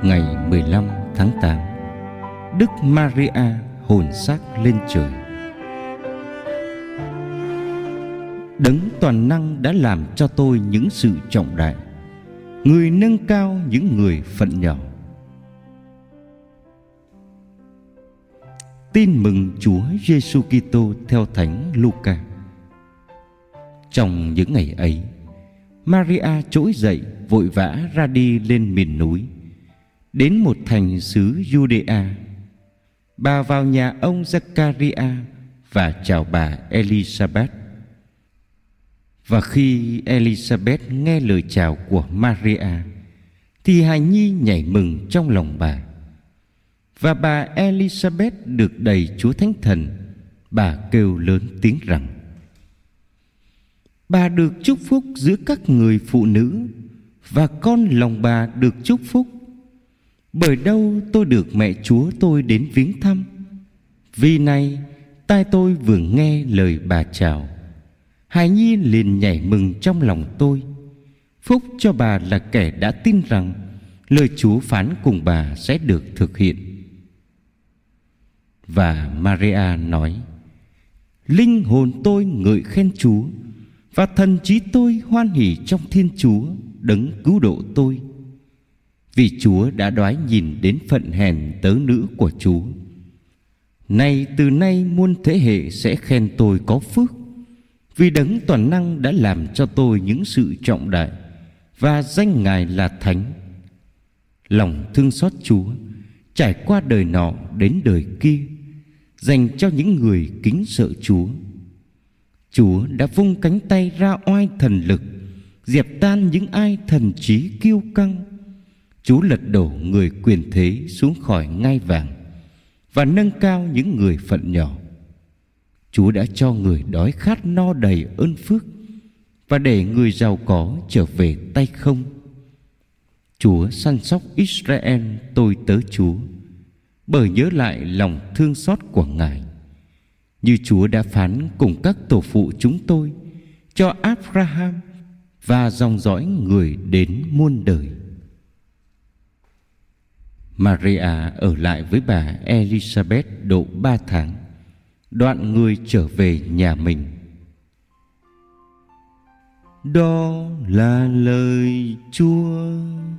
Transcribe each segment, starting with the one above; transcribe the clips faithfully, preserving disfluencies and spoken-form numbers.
Ngày mười lăm tháng tám, Đức Maria hồn xác lên trời. Đấng toàn năng đã làm cho tôi những sự trọng đại, người nâng cao những người phận nhỏ. Tin mừng Chúa Giêsu Kitô theo Thánh Luca. Trong những ngày ấy, Maria trỗi dậy vội vã ra đi lên miền núi, đến một thành xứ Giu-đê-a. Bà vào nhà ông Giê-ca-ri-a và chào bà Elisabeth. Và khi Elisabeth nghe lời chào của Maria, thì hài nhi nhảy mừng trong lòng bà. Và bà Elisabeth được đầy Chúa Thánh Thần, bà kêu lớn tiếng rằng: Bà được chúc phúc giữa các người phụ nữ, và con lòng bà được chúc phúc. Bởi đâu tôi được mẹ Chúa tôi đến viếng thăm. Vì này, tai tôi vừa nghe lời bà chào, hài nhi liền nhảy mừng trong lòng tôi. Phúc cho bà là kẻ đã tin rằng lời Chúa phán cùng bà sẽ được thực hiện. Và Maria nói: Linh hồn tôi ngợi khen Chúa, và thần trí tôi hoan hỉ trong Thiên Chúa, đấng cứu độ tôi. Vì Chúa đã đoái nhìn đến phận hèn tớ nữ của Chúa. Nay từ nay muôn thế hệ sẽ khen tôi có phước, vì đấng toàn năng đã làm cho tôi những sự trọng đại, và danh Ngài là Thánh. Lòng thương xót Chúa trải qua đời nọ đến đời kia, dành cho những người kính sợ Chúa. Chúa đã vung cánh tay ra oai thần lực, dẹp tan những ai thần trí kiêu căng. Chúa lật đổ người quyền thế xuống khỏi ngai vàng, và nâng cao những người phận nhỏ. Chúa đã cho người đói khát no đầy ơn phước, và để người giàu có trở về tay không. Chúa săn sóc Israel tôi tớ Chúa, bởi nhớ lại lòng thương xót của Ngài, như Chúa đã phán cùng các tổ phụ chúng tôi, cho Abraham và dòng dõi người đến muôn đời. Maria ở lại với bà Elisabeth độ ba tháng, đoạn người trở về nhà mình. Đó là lời Chúa.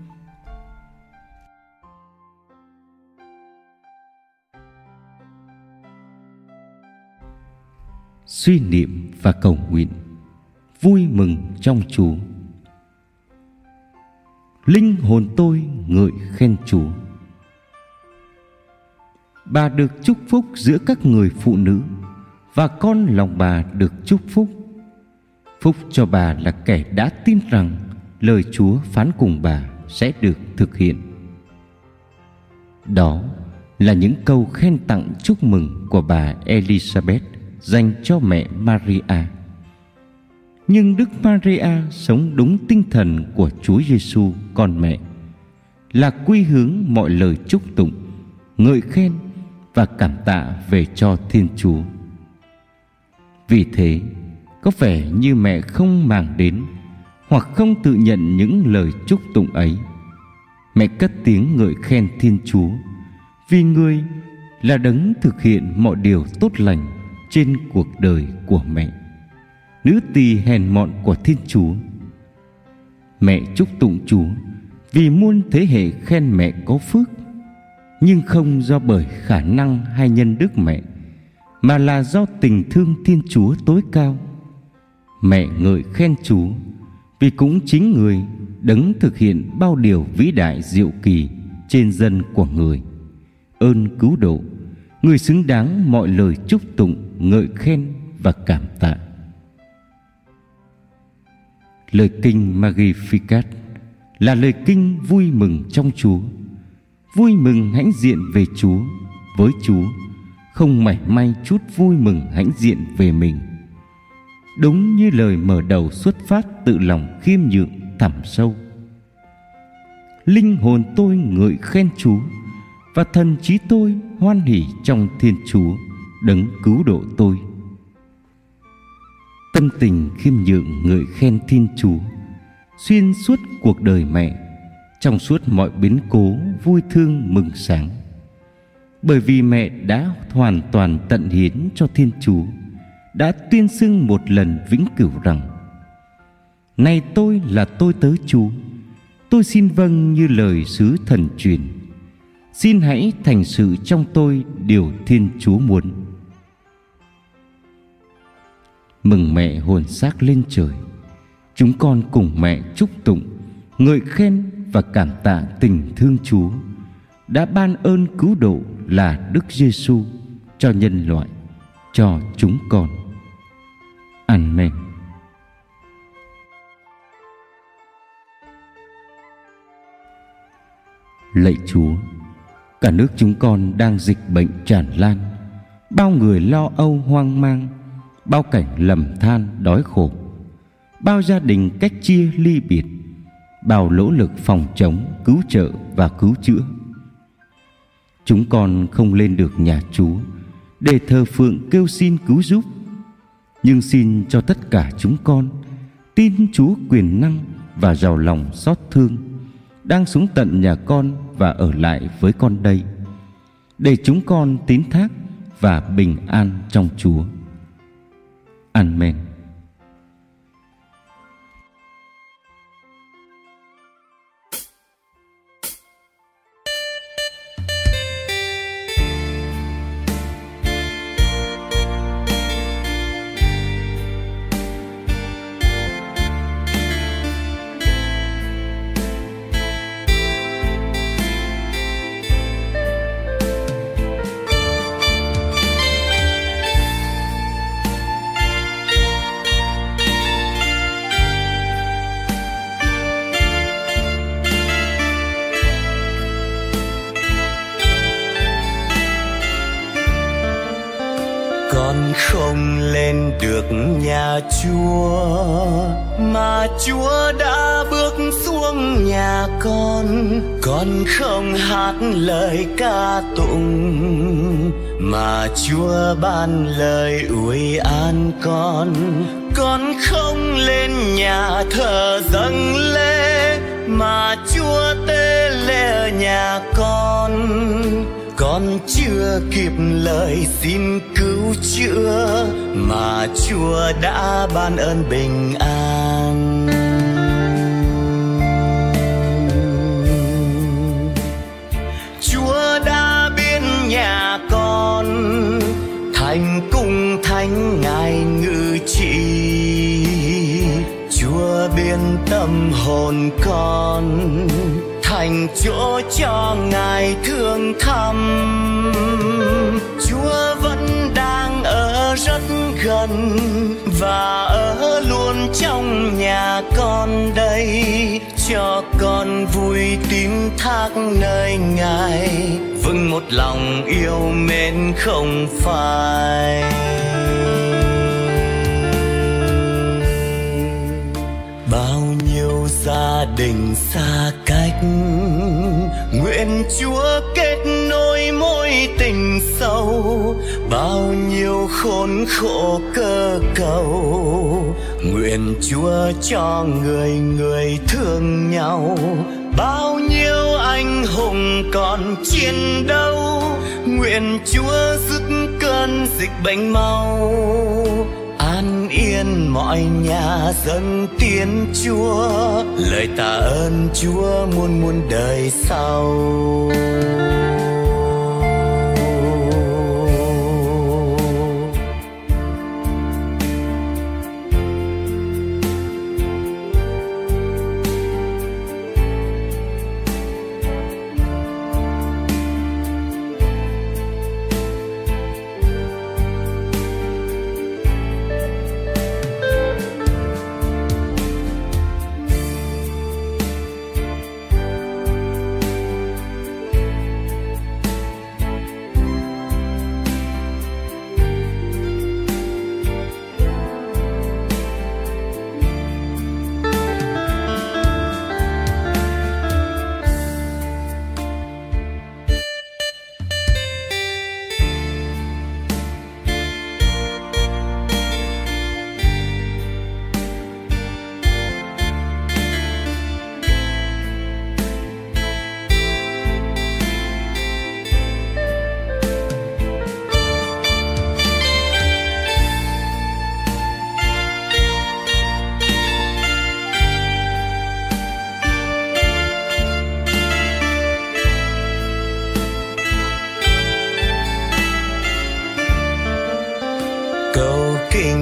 Suy niệm và cầu nguyện. Vui mừng trong Chúa. Linh hồn tôi ngợi khen Chúa. Bà được chúc phúc giữa các người phụ nữ, và con lòng bà được chúc phúc. Phúc cho bà là kẻ đã tin rằng lời Chúa phán cùng bà sẽ được thực hiện. Đó là những câu khen tặng chúc mừng của bà Elisabeth dành cho mẹ Maria. Nhưng Đức Maria sống đúng tinh thần của Chúa Giêsu con mẹ, là quy hướng mọi lời chúc tụng, ngợi khen và cảm tạ về cho Thiên Chúa. Vì thế, có vẻ như mẹ không màng đến hoặc không tự nhận những lời chúc tụng ấy. Mẹ cất tiếng ngợi khen Thiên Chúa, vì Người là đấng thực hiện mọi điều tốt lành trên cuộc đời của mẹ, nữ tỳ hèn mọn của Thiên Chúa. Mẹ chúc tụng Chúa vì muôn thế hệ khen mẹ có phước, nhưng không do bởi khả năng hay nhân đức mẹ, mà là do tình thương Thiên Chúa tối cao. Mẹ ngợi khen Chúa vì cũng chính Người đấng thực hiện bao điều vĩ đại diệu kỳ trên dân của Người. Ơn cứu độ, Người xứng đáng mọi lời chúc tụng, ngợi khen và cảm tạ. Lời kinh Magnificat là lời kinh vui mừng trong Chúa. Vui mừng hãnh diện về Chúa, với Chúa, không mảy may chút vui mừng hãnh diện về mình. Đúng như lời mở đầu xuất phát tự lòng khiêm nhượng thẳm sâu. Linh hồn tôi ngợi khen Chúa, và thần trí tôi hoan hỉ trong Thiên Chúa, đấng cứu độ tôi. Tâm tình khiêm nhượng ngợi khen Thiên Chúa xuyên suốt cuộc đời mẹ, trong suốt mọi biến cố vui thương mừng sáng. Bởi vì mẹ đã hoàn toàn tận hiến cho Thiên Chúa, đã tuyên xưng một lần vĩnh cửu rằng: Này tôi là tôi tớ Chúa, tôi xin vâng như lời sứ thần truyền. Xin hãy thành sự trong tôi điều Thiên Chúa muốn. Mừng mẹ hồn xác lên trời, chúng con cùng mẹ chúc tụng, ngợi khen và cảm tạ tình thương Chúa đã ban ơn cứu độ là Đức Giêsu cho nhân loại, cho chúng con. Amen. Lạy Chúa, cả nước chúng con đang dịch bệnh tràn lan, bao người lo âu hoang mang, bao cảnh lầm than đói khổ, bao gia đình cách chia ly biệt, bao nỗ lực phòng chống, cứu trợ và cứu chữa. Chúng con không lên được nhà Chúa để thờ phượng kêu xin cứu giúp, nhưng xin cho tất cả chúng con tin Chúa quyền năng và giàu lòng xót thương đang xuống tận nhà con và ở lại với con đây, để chúng con tín thác và bình an trong Chúa. Amen. Con không lên được nhà Chúa, mà Chúa đã bước xuống nhà con. Con không hát lời ca tụng, mà Chúa ban lời ủi an con. Con không lên nhà thờ dâng lễ, mà Chúa tế lễ nhà con. Con chưa kịp lời xin cứu chữa, mà Chúa đã ban ơn bình an. Chúa đã biến nhà con thành cung thánh Ngài ngự trị. Chúa biến tâm hồn con thành chỗ cho Ngài thương thăm. Chúa vẫn đang ở rất gần và ở luôn trong nhà con đây, cho con vui tín thác nơi Ngài, vững một lòng yêu mến không phai. Bao nhiêu gia đình xa cách, nguyện Chúa kết nối mối tình sâu. Bao nhiêu khốn khổ cơ cầu, nguyện Chúa cho người người thương nhau. Bao nhiêu anh hùng còn chiến đấu, nguyện Chúa dứt cơn dịch bệnh mau. An yên mọi nhà dân tiếng Chúa, lời tạ ơn Chúa muôn muôn đời sau.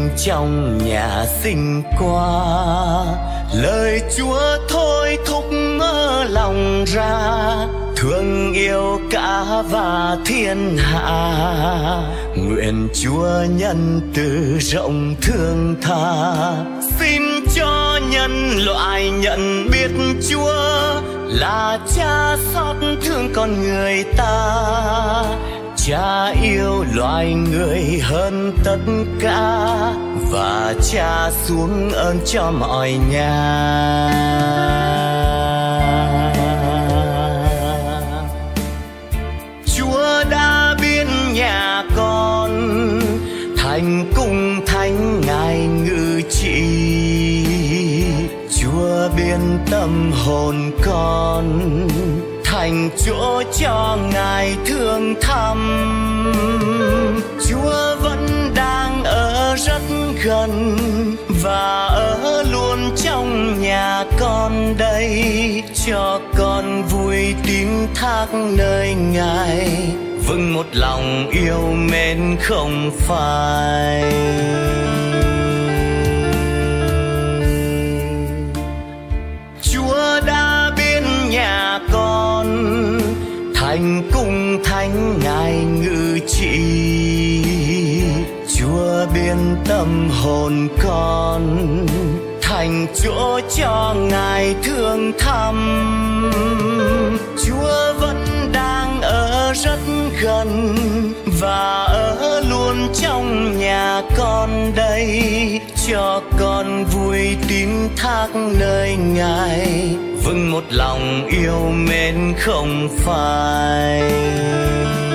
trong nhà sinh qua. Lời Chúa thôi thúc mơ lòng ra, thương yêu cả và thiên hạ. Nguyện Chúa nhân từ rộng thương tha, xin cho nhân loại nhận biết Chúa là Cha xót thương con người ta. Cha yêu loài người hơn tất cả, và Cha xuống ơn cho mọi nhà. Chúa đã biến nhà con thành cung thánh Ngài ngự trị. Chúa biến tâm hồn con thành chỗ cho Ngài thương thăm. Chúa vẫn đang ở rất gần và ở luôn trong nhà con đây, cho con vui tín thác nơi Ngài, vững một lòng yêu mến không phai. Chúa đã biến nhà con thành cung thánh Ngài ngự trị. Chúa biến tâm hồn con thành chỗ cho Ngài thương thăm. Chúa vẫn đang ở rất gần và ở luôn trong nhà con đây, cho con vui tín thác nơi Ngài, vững một lòng yêu mến không phai.